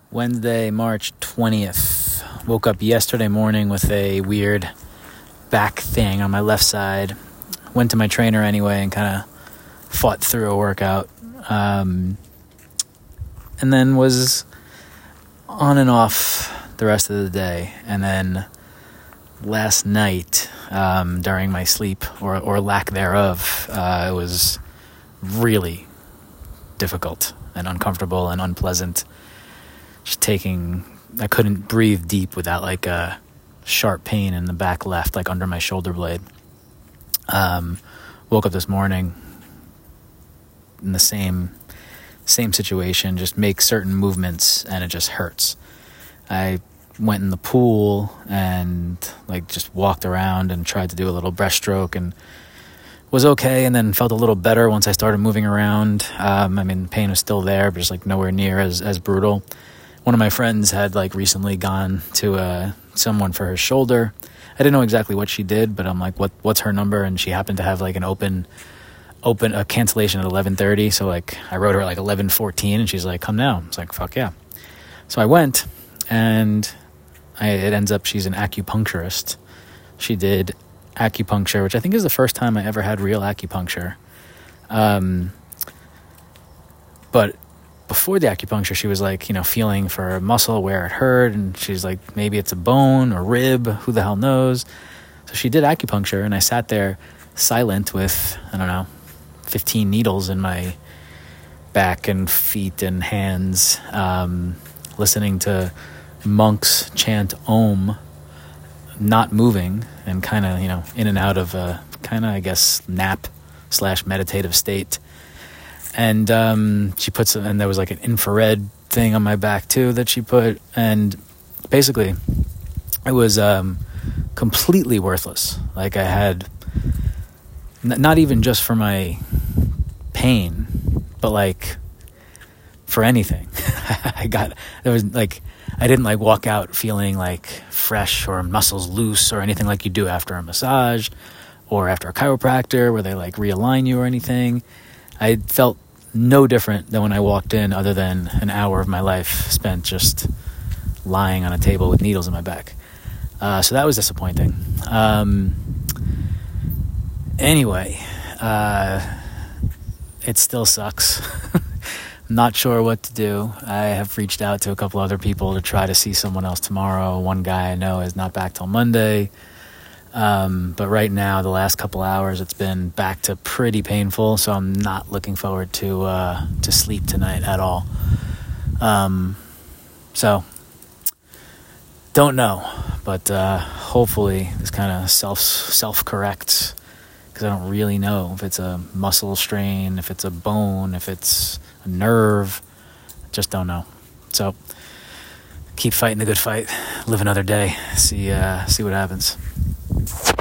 Wednesday, March 20th. Woke up yesterday morning with a weird back thing on my left side. Went to my trainer anyway and kind of fought through a workout. And then was on and off the rest of the day. And then last night, during my sleep or lack thereof, it was really difficult and uncomfortable and unpleasant. I couldn't breathe deep without like a sharp pain in the back left, like under my shoulder blade. Woke up this morning in the same situation, just make certain movements and it just hurts. I went in the pool and like just walked around and tried to do a little breaststroke and was okay, and then felt a little better once I started moving around. The pain was still there, but just like nowhere near as brutal. One of my friends had like recently gone to someone for her shoulder. I didn't know exactly what she did, but I'm like, what's her number? And she happened to have like a cancellation at 11:30. So like I wrote her at like 11:14 and she's like, come now. I was like, fuck yeah. So I went and it ends up she's an acupuncturist. She did acupuncture, which I think is the first time I ever had real acupuncture. But before the acupuncture, she was like, feeling for a muscle where it hurt, and she's like, maybe it's a bone or rib, who the hell knows? So she did acupuncture, and I sat there silent with, 15 needles in my back and feet and hands, listening to monks chant Om, not moving, and kind of, in and out of a kind of, I guess, nap/meditative state. And she puts, and there was like an infrared thing on my back too that she put, and basically it was completely worthless. Like I had, not even just for my pain, but like for anything. I didn't like walk out feeling like fresh or muscles loose or anything like you do after a massage or after a chiropractor where they like realign you or anything. I felt no different than when I walked in, other than an hour of my life spent just lying on a table with needles in my back. So that was disappointing. Anyway, it still sucks. Not sure what to do. I have reached out to a couple other people to try to see someone else tomorrow. One guy I know is not back till Monday. But right now, the last couple hours, it's been back to pretty painful, so I'm not looking forward to sleep tonight at all. So don't know, but hopefully this kind of self-corrects, because I don't really know if it's a muscle strain, if it's a bone, if it's a nerve. Just don't know. So keep fighting the good fight, live another day, see what happens.